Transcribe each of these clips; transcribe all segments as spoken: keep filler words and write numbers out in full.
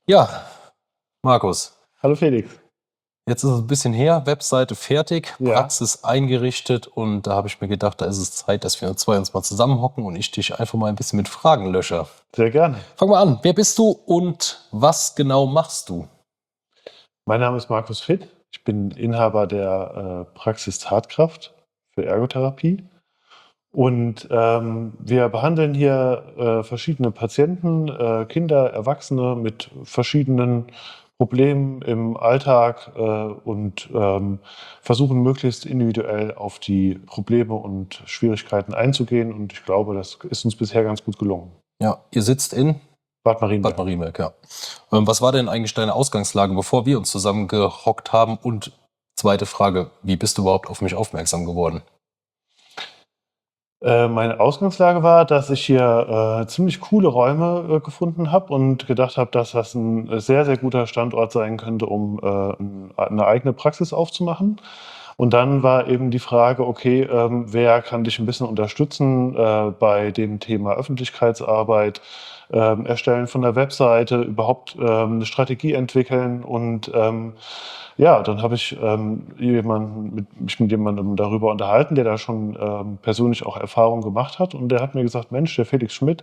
Ja, Markus, Hallo Felix. jetzt ist es ein bisschen her, Webseite fertig, Ja, Praxis eingerichtet und da habe ich mir gedacht, da ist es Zeit, dass wir zwei uns mal zusammenhocken und ich dich einfach mal ein bisschen mit Fragen lösche. sehr gerne. Fang mal an, wer bist du und was genau machst du? Mein Name ist Markus Fitt. Ich bin Inhaber der äh, Praxis Tatkraft für Ergotherapie. Und ähm, wir behandeln hier äh, verschiedene Patienten, äh, Kinder, Erwachsene mit verschiedenen Problemen im Alltag äh, und ähm, versuchen möglichst individuell auf die Probleme und Schwierigkeiten einzugehen. Und ich glaube, das ist uns bisher ganz gut gelungen. Ja, ihr sitzt in Bad Bad Marienberg. Marienberg, ja. Ähm, was war denn eigentlich deine Ausgangslage, bevor wir uns zusammengehockt haben? Und zweite Frage, wie bist du überhaupt auf mich aufmerksam geworden? Äh, meine Ausgangslage war, dass ich hier äh, ziemlich coole Räume äh, gefunden habe und gedacht habe, dass das ein sehr, sehr guter Standort sein könnte, um äh, ein, eine eigene Praxis aufzumachen. Und dann war eben die Frage, okay, ähm, wer kann dich ein bisschen unterstützen äh, bei dem Thema Öffentlichkeitsarbeit, ähm, Erstellen von der Webseite, überhaupt ähm, eine Strategie entwickeln und ähm, ja, dann habe ich ähm, jemanden mit, mich mit jemandem darüber unterhalten, der da schon ähm, persönlich auch Erfahrung gemacht hat. Und der hat mir gesagt, Mensch, der Felix Schmidt,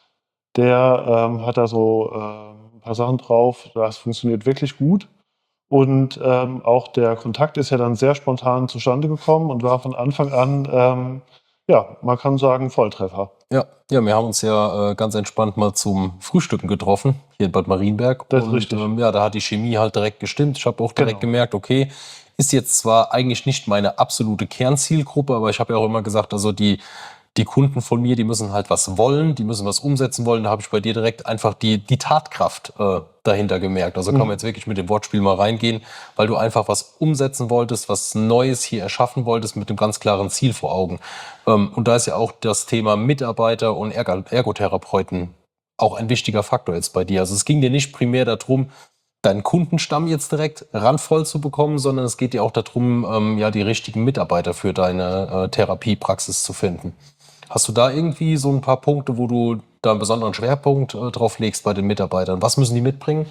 der ähm, hat da so äh, ein paar Sachen drauf, das funktioniert wirklich gut. Und ähm, auch der Kontakt ist ja dann sehr spontan zustande gekommen und war von Anfang an, ähm, ja, man kann sagen, Volltreffer. Ja, ja, wir haben uns ja äh, ganz entspannt mal zum Frühstücken getroffen, hier in Bad Marienberg. Das ist Und richtig. ähm, ja, da hat die Chemie halt direkt gestimmt. Ich habe auch direkt Genau. gemerkt, okay, ist jetzt zwar eigentlich nicht meine absolute Kernzielgruppe, aber ich habe ja auch immer gesagt, also die, die Kunden von mir, die müssen halt was wollen, die müssen was umsetzen wollen. Da habe ich bei dir direkt einfach die, die Tatkraft äh, dahinter gemerkt. Also kann man Mhm. jetzt wirklich mit dem Wortspiel mal reingehen, weil du einfach was umsetzen wolltest, was Neues hier erschaffen wolltest mit einem ganz klaren Ziel vor Augen. Ähm, und da ist ja auch das Thema Mitarbeiter und Ergo Ergotherapeuten auch ein wichtiger Faktor jetzt bei dir. Also es ging dir nicht primär darum, deinen Kundenstamm jetzt direkt randvoll zu bekommen, sondern es geht dir auch darum, ähm, ja, die richtigen Mitarbeiter für deine äh, Therapiepraxis zu finden. Hast du da irgendwie so ein paar Punkte, wo du da einen besonderen Schwerpunkt äh, drauf legst bei den Mitarbeitern? Was müssen die mitbringen?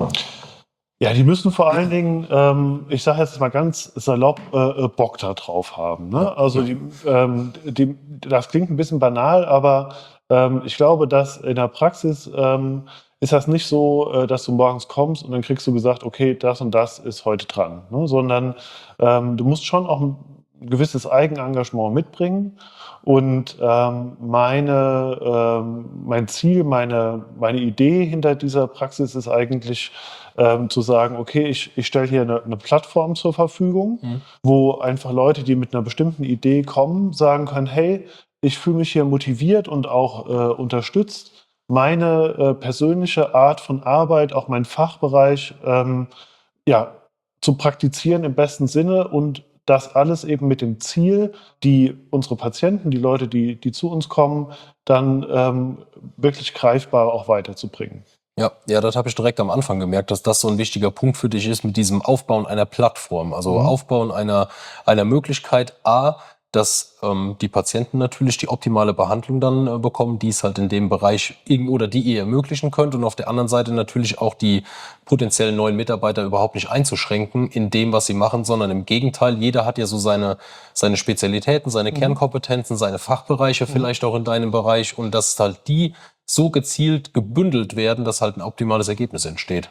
Ja, die müssen vor allen Dingen, ähm, ich sage jetzt mal ganz salopp, äh, äh, Bock da drauf haben. Ja, Ne? Also ja. die, ähm, die, das klingt ein bisschen banal, aber ähm, ich glaube, dass in der Praxis ähm, ist das nicht so, äh, dass du morgens kommst und dann kriegst du gesagt, okay, das und das ist heute dran, ne? Sondern ähm, du musst schon auch ein gewisses Eigenengagement mitbringen. Und ähm, meine, ähm, mein Ziel, meine, meine Idee hinter dieser Praxis ist eigentlich, ähm, zu sagen, okay, ich, ich stelle hier eine, eine Plattform zur Verfügung, Mhm. wo einfach Leute, die mit einer bestimmten Idee kommen, sagen können, hey, ich fühle mich hier motiviert und auch äh, unterstützt, meine äh, persönliche Art von Arbeit, auch mein Fachbereich, ähm, ja, zu praktizieren im besten Sinne und das alles eben mit dem Ziel, die unsere Patienten, die Leute, die, die zu uns kommen, dann ähm, wirklich greifbar auch weiterzubringen. Ja, ja, das habe ich direkt am Anfang gemerkt, dass das so ein wichtiger Punkt für dich ist mit diesem Aufbauen einer Plattform. Also Mhm. Aufbauen einer, einer Möglichkeit, A, dass ähm, die Patienten natürlich die optimale Behandlung dann äh, bekommen, die es halt in dem Bereich irgend- oder die ihr ermöglichen könnt. Und auf der anderen Seite natürlich auch die potenziellen neuen Mitarbeiter überhaupt nicht einzuschränken in dem, was sie machen, sondern im Gegenteil, jeder hat ja so seine, seine Spezialitäten, seine Mhm. Kernkompetenzen, seine Fachbereiche Mhm. vielleicht auch in deinem Bereich und dass halt die so gezielt gebündelt werden, dass halt ein optimales Ergebnis entsteht.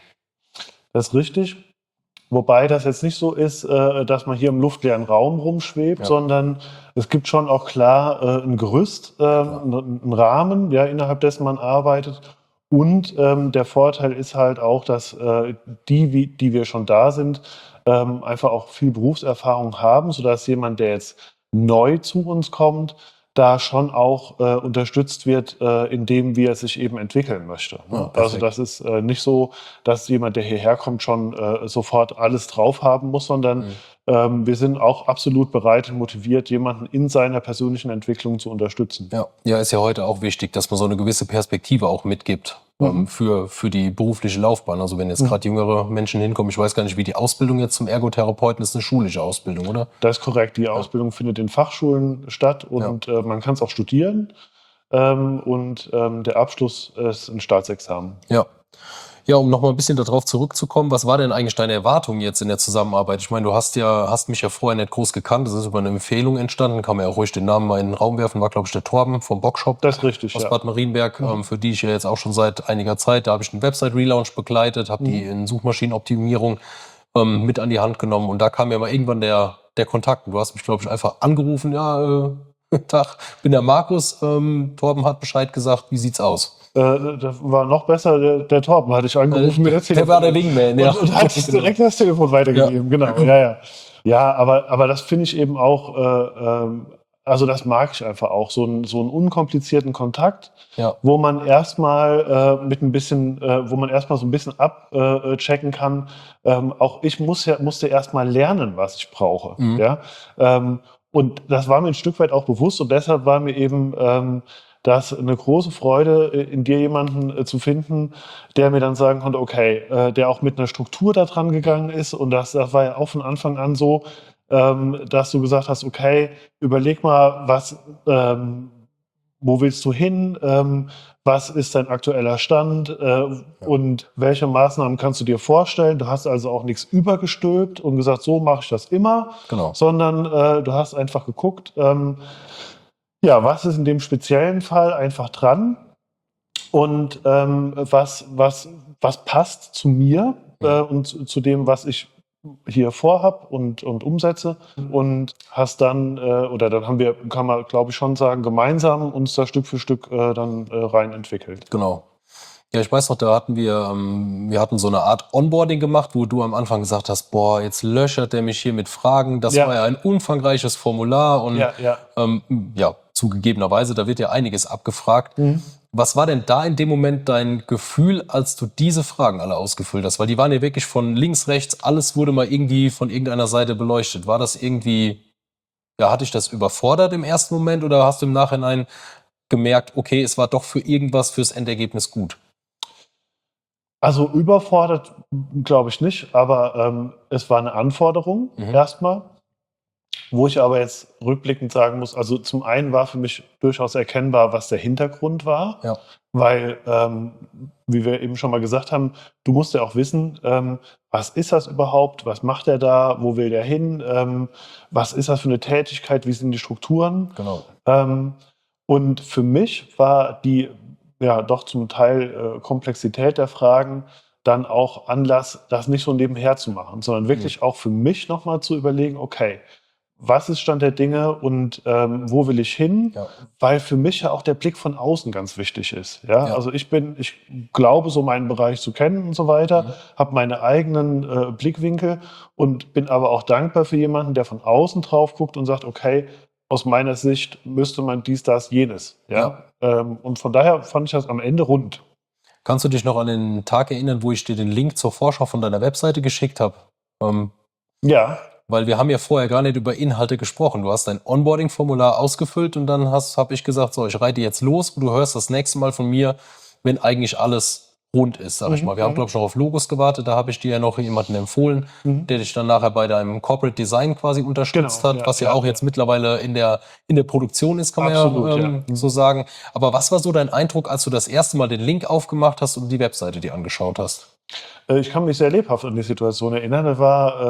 Das ist richtig. Wobei das jetzt nicht so ist, äh, dass man hier im luftleeren Raum rumschwebt, Ja, sondern es gibt schon auch klar äh, ein Gerüst, äh, klar. einen Rahmen, ja, innerhalb dessen man arbeitet. Und ähm, der Vorteil ist halt auch, dass äh, die, wie, die wir schon da sind, ähm, einfach auch viel Berufserfahrung haben, sodass jemand, der jetzt neu zu uns kommt, da schon auch äh, unterstützt wird, äh, in dem, wie er sich eben entwickeln möchte. Ne? Ja, Also perfekt. das ist äh, nicht so, dass jemand, der hierher kommt, schon äh, sofort alles drauf haben muss, sondern Mhm. ähm, wir sind auch absolut bereit und motiviert, jemanden in seiner persönlichen Entwicklung zu unterstützen. Ja, ja, ist ja heute auch wichtig, dass man so eine gewisse Perspektive auch mitgibt Mhm. ähm, für, für die berufliche Laufbahn. Also wenn jetzt Mhm. gerade jüngere Menschen hinkommen, ich weiß gar nicht, wie die Ausbildung jetzt zum Ergotherapeuten ist, eine schulische Ausbildung, oder? Das ist korrekt. Die Ja, Ausbildung findet in Fachschulen statt ja, und äh, man kann es auch studieren. Ähm, und ähm, der Abschluss ist ein Staatsexamen. ja. Ja, um nochmal ein bisschen darauf zurückzukommen, was war denn eigentlich deine Erwartung jetzt in der Zusammenarbeit? Ich meine, du hast ja, hast mich ja vorher nicht groß gekannt, das ist über eine Empfehlung entstanden, kann man ja auch ruhig den Namen mal in den Raum werfen, war glaube ich der Torben vom Bockshop Das ist richtig, aus ja. Bad Marienberg, Mhm. ähm, für die ich ja jetzt auch schon seit einiger Zeit, da habe ich einen Website-Relaunch begleitet, habe die in Suchmaschinenoptimierung ähm, mit an die Hand genommen und da kam ja mal irgendwann der, der Kontakt. Und du hast mich, glaube ich, einfach angerufen, ja, äh, Tag, bin der Markus, ähm, Torben hat Bescheid gesagt, wie sieht's aus? Äh, das war noch besser, der, der Torben hatte ich angerufen Äh, mit der der war der Wingman, ja. und, und hat direkt das Telefon weitergegeben, genau, ja, ja. Ja, aber, aber das finde ich eben auch, äh, ähm, also das mag ich einfach auch, so, ein, so einen unkomplizierten Kontakt, Ja. wo man erstmal äh, mit ein bisschen, äh, wo man erstmal so ein bisschen abchecken kann. Ähm, auch ich muss ja, musste erstmal lernen, was ich brauche. Mhm. Ja? Ähm, und das war mir ein Stück weit auch bewusst und deshalb war mir eben ähm, das eine große Freude, in dir jemanden äh, zu finden, der mir dann sagen konnte, okay, äh, der auch mit einer Struktur da dran gegangen ist. Und das, das war ja auch von Anfang an so, ähm, dass du gesagt hast, okay, überleg mal, was, ähm, wo willst du hin, ähm, was ist dein aktueller Stand äh, ja. und welche Maßnahmen kannst du dir vorstellen. Du hast also auch nichts übergestülpt und gesagt, so mache ich das immer, Genau. sondern äh, du hast einfach geguckt, ähm, ja, was ist in dem speziellen Fall einfach dran und ähm, was, was, was passt zu mir äh, und zu, zu dem, was ich hier vorhab und, und umsetze und hast dann, äh, oder dann haben wir, kann man glaube ich schon sagen, gemeinsam uns da Stück für Stück äh, dann äh, rein entwickelt. Genau. Ja, ich weiß noch, da hatten wir, ähm, wir hatten so eine Art Onboarding gemacht, wo du am Anfang gesagt hast, boah, jetzt löchert der mich hier mit Fragen. Das Ja. war ja ein umfangreiches Formular und Ja, ja. Ähm, ja, zugegebenerweise, da wird ja einiges abgefragt. Mhm. Was war denn da in dem Moment dein Gefühl, als du diese Fragen alle ausgefüllt hast? Weil die waren ja wirklich von links, rechts, alles wurde mal irgendwie von irgendeiner Seite beleuchtet. War das irgendwie, ja, hat dich das überfordert im ersten Moment oder hast du im Nachhinein gemerkt, okay, es war doch für irgendwas fürs Endergebnis gut? Also überfordert glaube ich nicht, aber ähm, es war eine Anforderung Mhm. erstmal, wo ich aber jetzt rückblickend sagen muss, also zum einen war für mich durchaus erkennbar, was der Hintergrund war, Ja. weil, ähm, wie wir eben schon mal gesagt haben, du musst ja auch wissen, ähm, was ist das überhaupt, was macht er da, wo will der hin, ähm, was ist das für eine Tätigkeit, wie sind die Strukturen. Genau. Ähm, und für mich war die ja doch zum Teil äh, Komplexität der Fragen dann auch Anlass, das nicht so nebenher zu machen, sondern wirklich auch für mich nochmal zu überlegen, okay, was ist Stand der Dinge und ähm, wo will ich hin? Ja. Weil für mich ja auch der Blick von außen ganz wichtig ist. Ja? Ja. Also ich bin, ich glaube, so meinen Bereich zu kennen und so weiter, Mhm. habe meine eigenen äh, Blickwinkel und bin aber auch dankbar für jemanden, der von außen drauf guckt und sagt, okay, aus meiner Sicht müsste man dies, das, jenes. Ja? Ähm, und von daher fand ich das am Ende rund. Kannst du dich noch an den Tag erinnern, wo ich dir den Link zur Vorschau von deiner Webseite geschickt habe? Ähm, Ja. Weil wir haben ja vorher gar nicht über Inhalte gesprochen. Du hast dein Onboarding-Formular ausgefüllt und dann habe ich gesagt, so, ich reite jetzt los und du hörst das nächste Mal von mir, wenn eigentlich alles rund ist, sag ich Mhm, mal. Wir haben, mhm. glaube ich, noch auf Logos gewartet. Da habe ich dir ja noch jemanden empfohlen, Mhm. der dich dann nachher bei deinem Corporate Design quasi unterstützt Genau, hat, ja, was ja, ja, auch ja. jetzt mittlerweile in der, in der Produktion ist, kann man Absolut, ja, ja. ähm, Mhm. so sagen. Aber was war so dein Eindruck, als du das erste Mal den Link aufgemacht hast und die Webseite dir angeschaut hast? Äh, Ich kann mich sehr lebhaft an die Situation erinnern. Das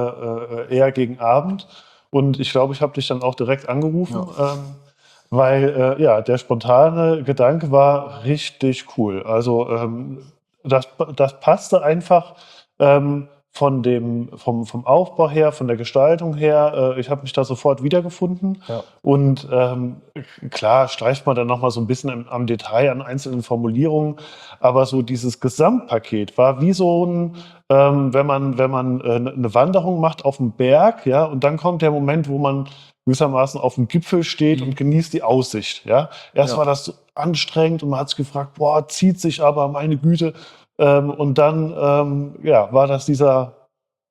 war äh, äh, eher gegen Abend und ich glaube, ich habe dich dann auch direkt angerufen, ähm, weil äh, ja, der spontane Gedanke war richtig cool. Also ähm, das, das passte einfach ähm, von dem, vom, vom Aufbau her, von der Gestaltung her. Äh, ich habe mich da sofort wiedergefunden. Ja. Und ähm, klar streift man dann nochmal so ein bisschen am, am Detail an einzelnen Formulierungen, aber so dieses Gesamtpaket war wie so ein, ähm, wenn man, wenn man äh, eine Wanderung macht auf dem Berg, ja, und dann kommt der Moment, wo man gewissermaßen auf dem Gipfel steht Mhm. und genießt die Aussicht, ja. Erst Ja. war das so anstrengend und man hat sich gefragt, boah, zieht sich aber, meine Güte. Ähm, und dann, ähm, ja, war das dieser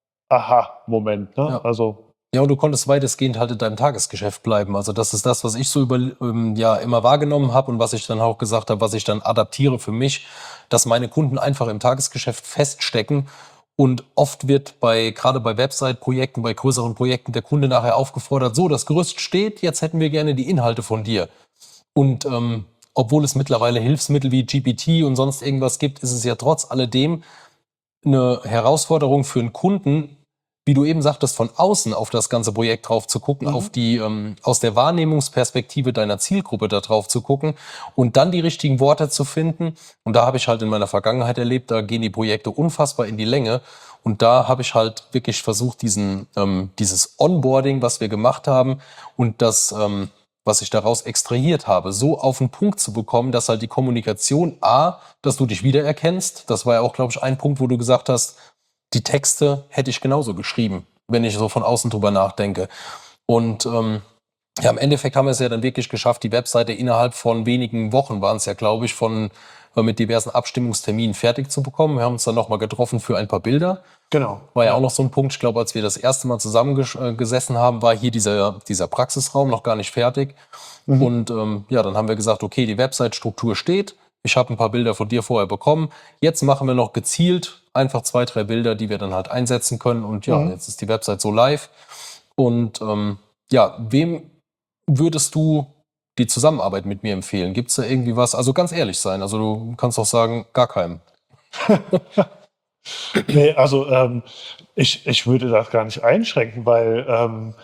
Aha-Moment, ne? Ja. Also, Ja, und du konntest weitestgehend halt in deinem Tagesgeschäft bleiben. Also das ist das, was ich so über, ähm, ja, immer wahrgenommen habe und was ich dann auch gesagt habe, was ich dann adaptiere für mich, dass meine Kunden einfach im Tagesgeschäft feststecken. Und oft wird bei, gerade bei Website-Projekten, bei größeren Projekten, der Kunde nachher aufgefordert, so, das Gerüst steht, jetzt hätten wir gerne die Inhalte von dir. Und ähm, obwohl es mittlerweile Hilfsmittel wie G P T und sonst irgendwas gibt, ist es ja trotz alledem eine Herausforderung für einen Kunden, wie du eben sagtest, von außen auf das ganze Projekt drauf zu gucken, Mhm. auf die ähm, aus der Wahrnehmungsperspektive deiner Zielgruppe da drauf zu gucken und dann die richtigen Worte zu finden. Und da habe ich halt in meiner Vergangenheit erlebt, da gehen die Projekte unfassbar in die Länge. Und da habe ich halt wirklich versucht, diesen ähm, dieses Onboarding, was wir gemacht haben und das, ähm, was ich daraus extrahiert habe, so auf den Punkt zu bekommen, dass halt die Kommunikation A, dass du dich wiedererkennst. Das war ja auch, glaube ich, ein Punkt, wo du gesagt hast, die Texte hätte ich genauso geschrieben, wenn ich so von außen drüber nachdenke. Und ähm, ja, im Endeffekt haben wir es ja dann wirklich geschafft, die Webseite innerhalb von wenigen Wochen waren es ja, glaube ich, von äh, mit diversen Abstimmungsterminen fertig zu bekommen. Wir haben uns dann nochmal getroffen für ein paar Bilder. Genau. War ja auch noch so ein Punkt, ich glaube, als wir das erste Mal zusammengesessen haben, war hier dieser, dieser Praxisraum noch gar nicht fertig. Mhm. Und ähm, ja, dann haben wir gesagt, okay, die Website-Struktur steht. Ich habe ein paar Bilder von dir vorher bekommen. Jetzt machen wir noch gezielt einfach zwei, drei Bilder, die wir dann halt einsetzen können. Und ja, Mhm. jetzt ist die Website so live. Und ähm, ja, wem würdest du die Zusammenarbeit mit mir empfehlen? Gibt es da irgendwie was? Also ganz ehrlich sein. Also du kannst auch sagen, gar keinem. Nee, also ähm, ich, ich würde das gar nicht einschränken, weil ähm,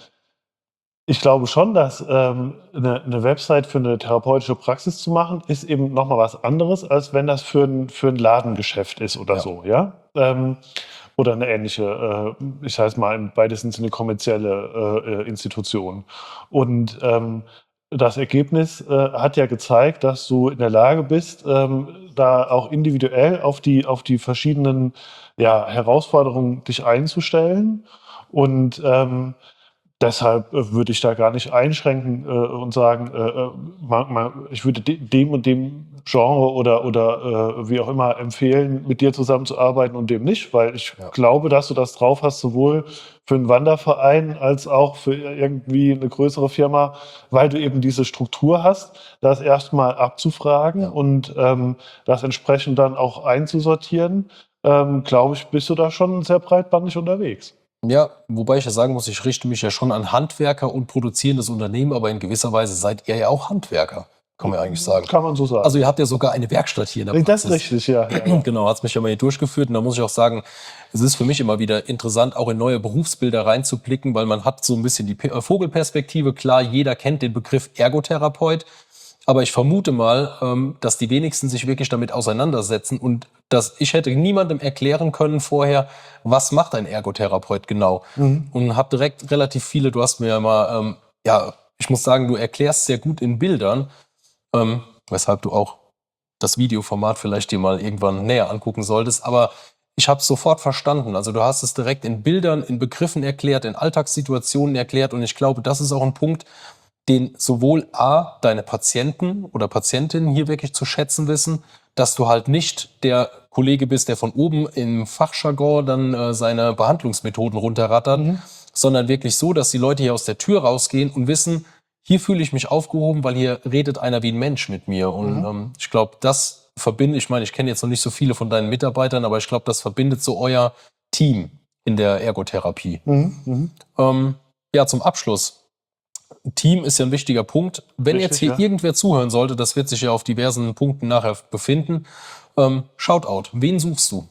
ich glaube schon, dass ähm, eine, eine Website für eine therapeutische Praxis zu machen, ist eben nochmal was anderes, als wenn das für ein, für ein Ladengeschäft ist oder Ja. so, ja. Ähm, oder eine ähnliche, äh, ich sage es mal, im weitesten Sinne kommerzielle äh, äh, Institution. Und ähm, das Ergebnis äh, hat ja gezeigt, dass du in der Lage bist, ähm, da auch individuell auf die, auf die verschiedenen ja, Herausforderungen dich einzustellen. Und ähm, deshalb äh, würde ich da gar nicht einschränken äh, und sagen, äh, äh, man, man, ich würde de dem und dem Genre oder, oder äh, wie auch immer empfehlen, mit dir zusammenzuarbeiten und dem nicht, weil ich Ja. glaube, dass du das drauf hast, sowohl für einen Wanderverein als auch für irgendwie eine größere Firma, weil du eben diese Struktur hast, das erstmal abzufragen Ja. und ähm, das entsprechend dann auch einzusortieren, ähm, glaube ich, bist du da schon sehr breitbandig unterwegs. Ja, wobei ich ja sagen muss, ich richte mich ja schon an Handwerker und produzierendes Unternehmen, aber in gewisser Weise seid ihr ja auch Handwerker, kann man ja eigentlich sagen. Kann man so sagen. Also ihr habt ja sogar eine Werkstatt hier in der Das Praxis. ist richtig, ja. ja, ja. Genau, hat's mich ja mal hier durchgeführt und da muss ich auch sagen, es ist für mich immer wieder interessant, auch in neue Berufsbilder reinzublicken, weil man hat so ein bisschen die Pe- äh, Vogelperspektive. Klar, jeder kennt den Begriff Ergotherapeut, aber ich vermute mal, ähm, dass die wenigsten sich wirklich damit auseinandersetzen und dass ich hätte niemandem erklären können vorher, was macht ein Ergotherapeut genau. Mhm. Und habe direkt relativ viele, du hast mir ja mal, ähm, ja, ich muss sagen, du erklärst sehr gut in Bildern, ähm, weshalb du auch das Videoformat vielleicht dir mal irgendwann näher angucken solltest. Aber ich habe es sofort verstanden. Also du hast es direkt in Bildern, in Begriffen erklärt, in Alltagssituationen erklärt. Und ich glaube, das ist auch ein Punkt, den sowohl A, deine Patienten oder Patientinnen hier wirklich zu schätzen wissen, dass du halt nicht der Kollege bist, der von oben im Fachjargon dann äh, seine Behandlungsmethoden runterrattert, Mhm. sondern wirklich so, dass die Leute hier aus der Tür rausgehen und wissen, hier fühle ich mich aufgehoben, weil hier redet einer wie ein Mensch mit mir. Und Mhm. ähm, ich glaube, das verbindet, ich meine, ich kenne jetzt noch nicht so viele von deinen Mitarbeitern, aber ich glaube, das verbindet so euer Team in der Ergotherapie. Mhm. Mhm. Ähm, ja, zum Abschluss. Team ist ja ein wichtiger Punkt. Wenn Richtig, jetzt hier ja. irgendwer zuhören sollte, das wird sich ja auf diversen Punkten nachher befinden. Ähm, Shoutout, wen suchst du?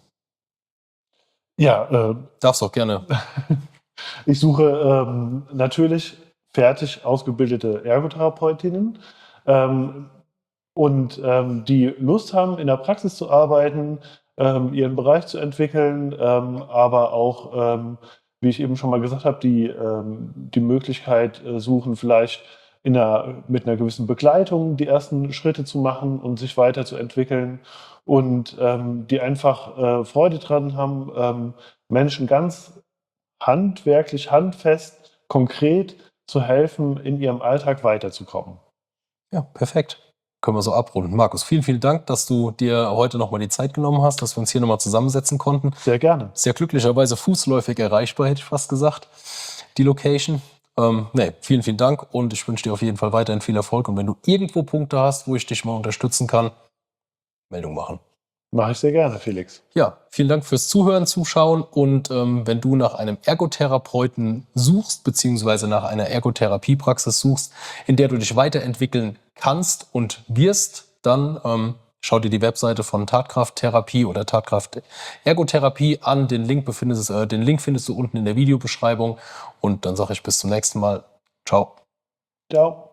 Ja, äh, Darfst auch gerne. ich suche ähm, natürlich fertig ausgebildete Ergotherapeutinnen ähm, und ähm, die Lust haben, in der Praxis zu arbeiten, ähm, ihren Bereich zu entwickeln, ähm, aber auch, ähm, wie ich eben schon mal gesagt habe, die, ähm, die Möglichkeit äh, suchen, vielleicht in einer, mit einer gewissen Begleitung die ersten Schritte zu machen und sich weiterzuentwickeln und ähm, die einfach äh, Freude dran haben, ähm, Menschen ganz handwerklich, handfest, konkret zu helfen, in ihrem Alltag weiterzukommen. Ja, perfekt. Können wir so abrunden. Markus, vielen, vielen Dank, dass du dir heute nochmal die Zeit genommen hast, dass wir uns hier nochmal zusammensetzen konnten. Sehr gerne. Ist ja glücklicherweise fußläufig erreichbar, hätte ich fast gesagt, die Location. Ähm, nee, vielen, vielen Dank und ich wünsche dir auf jeden Fall weiterhin viel Erfolg. Und wenn du irgendwo Punkte hast, wo ich dich mal unterstützen kann, Meldung machen. Mache ich sehr gerne, Felix. Ja, vielen Dank fürs Zuhören, Zuschauen und ähm, wenn du nach einem Ergotherapeuten suchst, beziehungsweise nach einer Ergotherapiepraxis suchst, in der du dich weiterentwickeln kannst und wirst, dann ähm, schau dir die Webseite von Tatkraft-Therapie oder Tatkraft-Ergotherapie an. Den Link, befindest, äh, den Link findest du unten in der Videobeschreibung. Und dann sage ich bis zum nächsten Mal. Ciao. Ciao.